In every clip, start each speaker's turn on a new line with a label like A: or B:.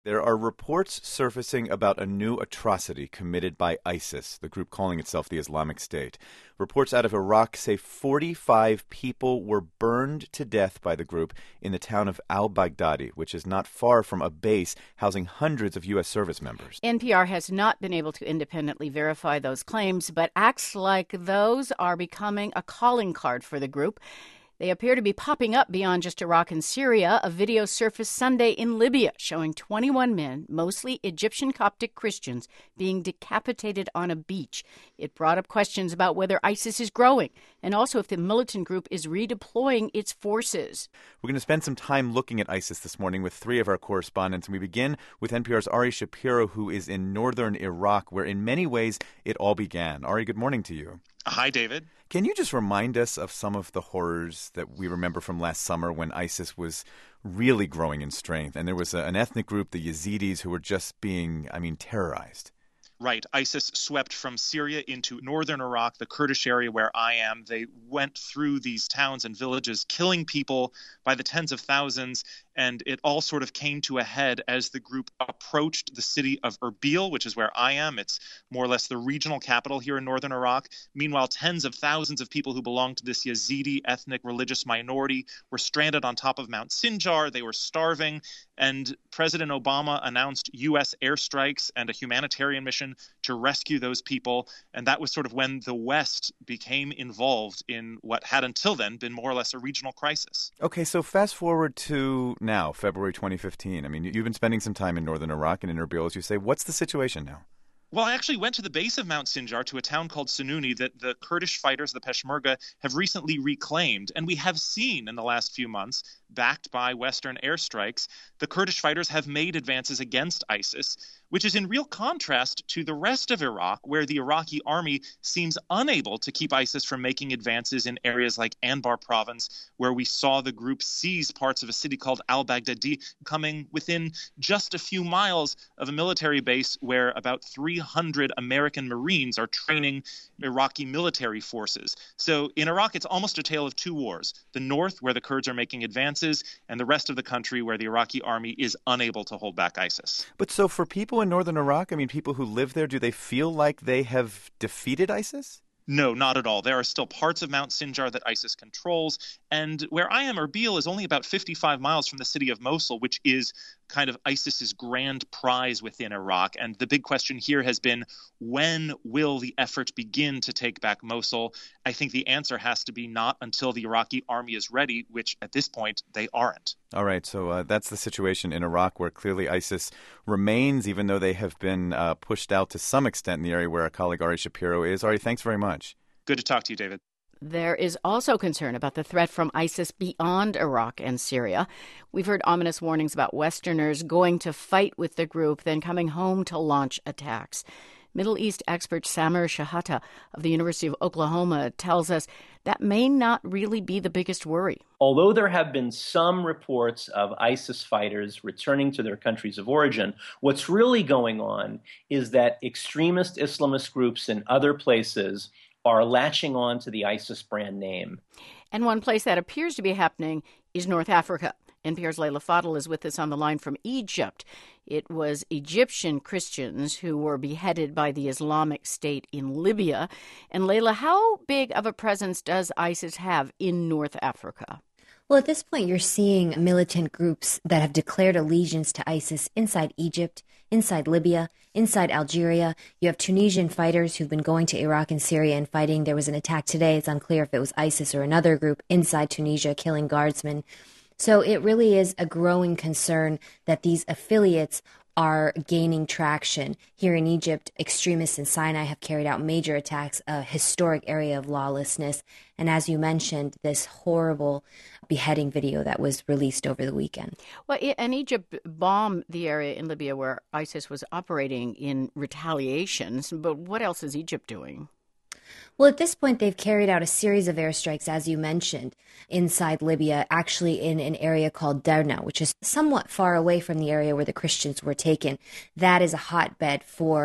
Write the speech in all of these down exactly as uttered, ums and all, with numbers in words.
A: There are reports surfacing about a new atrocity committed by ISIS, the group calling itself the Islamic State. Reports out of Iraq say forty-five people were burned to death by the group in the town of al-Baghdadi, which is not far from a base housing hundreds of U S service members.
B: N P R has not been able to independently verify those claims, but acts like those are becoming a calling card for the group. They appear to be popping up beyond just Iraq and Syria. A video surfaced Sunday in Libya showing twenty-one men, mostly Egyptian Coptic Christians, being decapitated on a beach. It brought up questions about whether ISIS is growing and also if the militant group is redeploying its forces.
A: We're going to spend some time looking at ISIS this morning with three of our correspondents. And we begin with N P R's Ari Shapiro, who is in northern Iraq, where in many ways it all began. Ari, good morning to you.
C: Hi, David.
A: Can you just remind us of some of the horrors that we remember from last summer when ISIS was really growing in strength and there was a, an ethnic group, the Yazidis, who were just being, I mean, terrorized?
C: Right. ISIS swept from Syria into northern Iraq, the Kurdish area where I am. They went through these towns and villages, killing people by the tens of thousands. And it all sort of came to a head as the group approached the city of Erbil, which is where I am. It's more or less the regional capital here in northern Iraq. Meanwhile, tens of thousands of people who belong to this Yazidi ethnic religious minority were stranded on top of Mount Sinjar. They were starving. And President Obama announced U S airstrikes and a humanitarian mission to rescue those people. And that was sort of when the West became involved in what had until then been more or less a regional crisis.
A: Okay, so fast forward to now, February twenty fifteen. I mean, you've been spending some time in northern Iraq and in Erbil, as you say. What's the situation now?
C: Well, I actually went to the base of Mount Sinjar to a town called Sununi that the Kurdish fighters, the Peshmerga, have recently reclaimed. And we have seen in the last few months, backed by Western airstrikes, the Kurdish fighters have made advances against ISIS, which is in real contrast to the rest of Iraq, where the Iraqi army seems unable to keep ISIS from making advances in areas like Anbar province, where we saw the group seize parts of a city called al-Baghdadi, coming within just a few miles of a military base where about three hundred American Marines are training Iraqi military forces. So in Iraq, it's almost a tale of two wars. The north, where the Kurds are making advances, and the rest of the country where the Iraqi army is unable to hold back ISIS.
A: But so for people in northern Iraq, I mean, people who live there, do they feel like they have defeated ISIS?
C: No, not at all. There are still parts of Mount Sinjar that ISIS controls. And where I am, Erbil is only about fifty-five miles from the city of Mosul, which is kind of ISIS's grand prize within Iraq. And the big question here has been, when will the effort begin to take back Mosul? I think the answer has to be not until the Iraqi army is ready, which at this point they aren't.
A: All right, so uh, that's the situation in Iraq, where clearly ISIS remains, even though they have been uh, pushed out to some extent in the area where our colleague Ari Shapiro is. Ari, thanks very much.
C: Good to talk to you, David.
B: There is also concern about the threat from ISIS beyond Iraq and Syria. We've heard ominous warnings about Westerners going to fight with the group, then coming home to launch attacks. Middle East expert Samer Shahata of the University of Oklahoma tells us that may not really be the biggest worry.
D: Although there have been some reports of ISIS fighters returning to their countries of origin, what's really going on is that extremist Islamist groups in other places are latching on to the ISIS brand name.
B: And one place that appears to be happening is North Africa. N P R's Leila Fadel is with us on the line from Egypt. It was Egyptian Christians who were beheaded by the Islamic State in Libya. And Leila, how big of a presence does ISIS have in North Africa?
E: Well, at this point, you're seeing militant groups that have declared allegiance to ISIS inside Egypt, inside Libya, inside Algeria. You have Tunisian fighters who've been going to Iraq and Syria and fighting. There was an attack today. It's unclear if it was ISIS or another group inside Tunisia killing guardsmen. So it really is a growing concern that these affiliates are gaining traction. Here in Egypt, extremists in Sinai have carried out major attacks, a historic area of lawlessness. And as you mentioned, this horrible beheading video that was released over the weekend.
B: Well, and Egypt bombed the area in Libya where ISIS was operating in retaliation. But what else is Egypt doing?
E: Well, at this point, they've carried out a series of airstrikes, as you mentioned, inside Libya, actually in an area called Derna, which is somewhat far away from the area where the Christians were taken. That is a hotbed for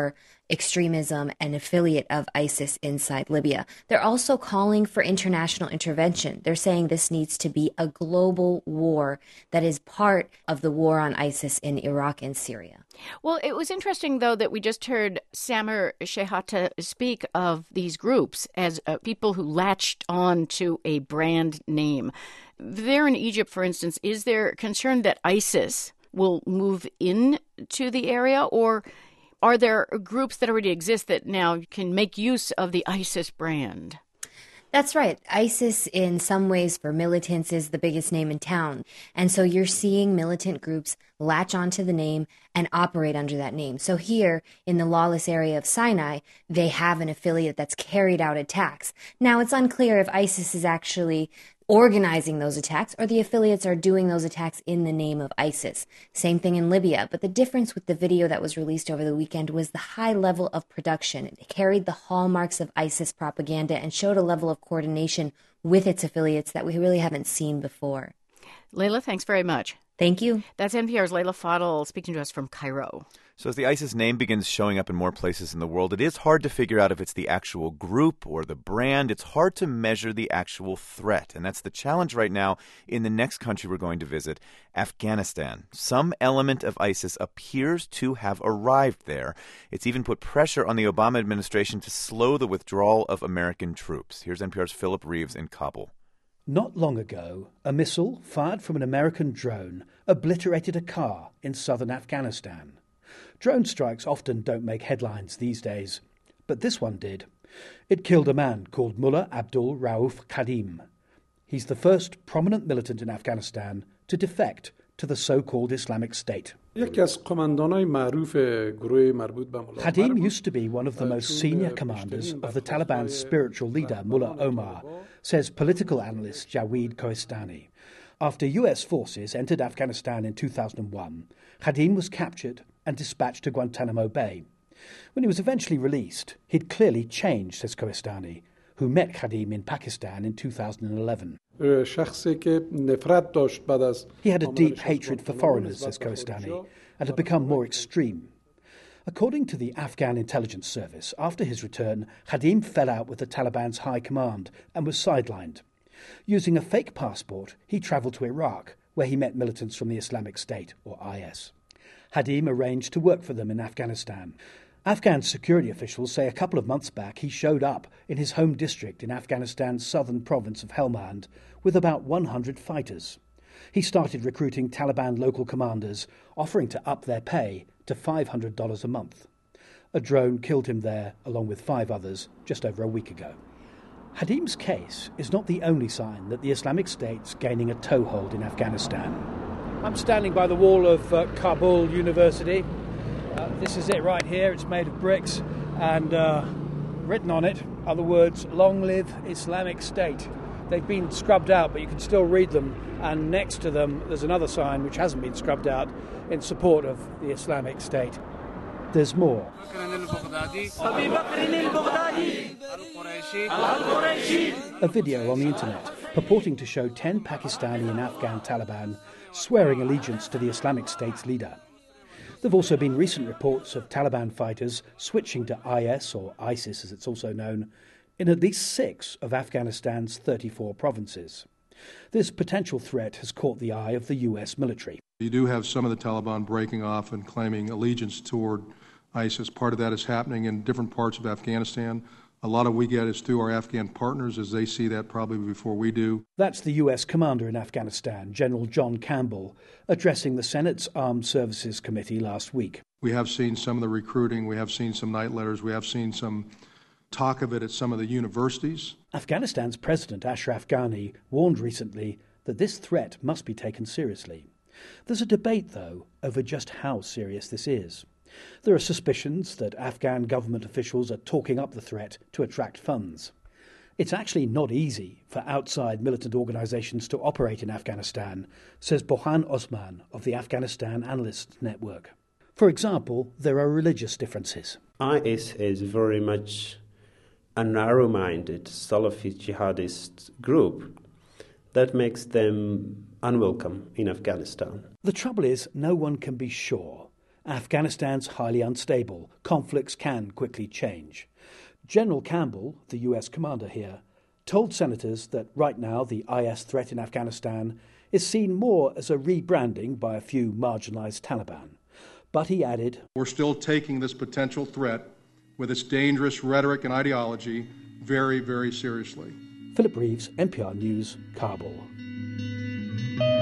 E: extremism and affiliate of ISIS inside Libya. They're also calling for international intervention. They're saying this needs to be a global war that is part of the war on ISIS in Iraq and Syria.
B: Well, it was interesting, though, that we just heard Samer Shehata speak of these groups as uh, people who latched on to a brand name. There in Egypt, for instance, is there concern that ISIS will move into the area, or are there groups that already exist that now can make use of the ISIS brand?
E: That's right. ISIS, in some ways, for militants, is the biggest name in town. And so you're seeing militant groups latch onto the name and operate under that name. So here, in the lawless area of Sinai, they have an affiliate that's carried out attacks. Now, it's unclear if ISIS is actually organizing those attacks or the affiliates are doing those attacks in the name of ISIS. Same thing in Libya. But the difference with the video that was released over the weekend was the high level of production. It carried the hallmarks of ISIS propaganda and showed a level of coordination with its affiliates that we really haven't seen before.
B: Leila, thanks very much.
E: Thank you.
B: That's N P R's Leila Fadel speaking to us from Cairo.
A: So as the ISIS name begins showing up in more places in the world, it is hard to figure out if it's the actual group or the brand. It's hard to measure the actual threat. And that's the challenge right now in the next country we're going to visit, Afghanistan. Some element of ISIS appears to have arrived there. It's even put pressure on the Obama administration to slow the withdrawal of American troops. Here's N P R's Philip Reeves in Kabul.
F: Not long ago, a missile fired from an American drone obliterated a car in southern Afghanistan. Drone strikes often don't make headlines these days, but this one did. It killed a man called Mullah Abdul Rauf Khadim. He's the first prominent militant in Afghanistan to defect to the so-called Islamic State. Khadim used to be one of the most senior commanders of the Taliban's spiritual leader, Mullah Omar, says political analyst Jawed Koistani. After U S forces entered Afghanistan in two thousand one, Khadim was captured and dispatched to Guantanamo Bay. When he was eventually released, he'd clearly changed, says Koistani, who met Khadim in Pakistan in two thousand eleven. He had a deep hatred for foreigners, says Koistani, and had become more extreme. According to the Afghan intelligence service, after his return, Khadim fell out with the Taliban's high command and was sidelined. Using a fake passport, he travelled to Iraq, where he met militants from the Islamic State, or I S. Khadim arranged to work for them in Afghanistan. Afghan security officials say a couple of months back he showed up in his home district in Afghanistan's southern province of Helmand with about one hundred fighters. He started recruiting Taliban local commanders, offering to up their pay to five hundred dollars a month. A drone killed him there, along with five others, just over a week ago. Khadim's case is not the only sign that the Islamic State's gaining a toehold in Afghanistan. I'm standing by the wall of uh, Kabul University. Uh, this is it right here. It's made of bricks, and uh, written on it are the words, "Long live Islamic State." They've been scrubbed out, but you can still read them, and next to them there's another sign which hasn't been scrubbed out in support of the Islamic State. There's more. A video on the internet purporting to show ten Pakistani and Afghan Taliban swearing allegiance to the Islamic State's leader. There have also been recent reports of Taliban fighters switching to I S, or ISIS as it's also known, in at least six of Afghanistan's thirty-four provinces. This potential threat has caught the eye of the U S military.
G: You do have some of the Taliban breaking off and claiming allegiance toward ISIS. Part of that is happening in different parts of Afghanistan. A lot of we get is through our Afghan partners, as they see that probably before we do.
F: That's the U S commander in Afghanistan, General John Campbell, addressing the Senate's Armed Services Committee last week.
G: We have seen some of the recruiting. We have seen some night letters. We have seen some talk of it at some of the universities.
F: Afghanistan's President Ashraf Ghani warned recently that this threat must be taken seriously. There's a debate, though, over just how serious this is. There are suspicions that Afghan government officials are talking up the threat to attract funds. It's actually not easy for outside militant organizations to operate in Afghanistan, says Bohan Osman of the Afghanistan Analysts Network. For example, there are religious differences.
H: I S is very much a narrow-minded Salafi jihadist group that makes them unwelcome in Afghanistan.
F: The trouble is, no one can be sure. Afghanistan's highly unstable. Conflicts can quickly change. General Campbell, the U S commander here, told senators that right now the I S threat in Afghanistan is seen more as a rebranding by a few marginalized Taliban. But he added,
G: "We're still taking this potential threat with its dangerous rhetoric and ideology very, very seriously."
F: Philip Reeves, N P R News, Kabul.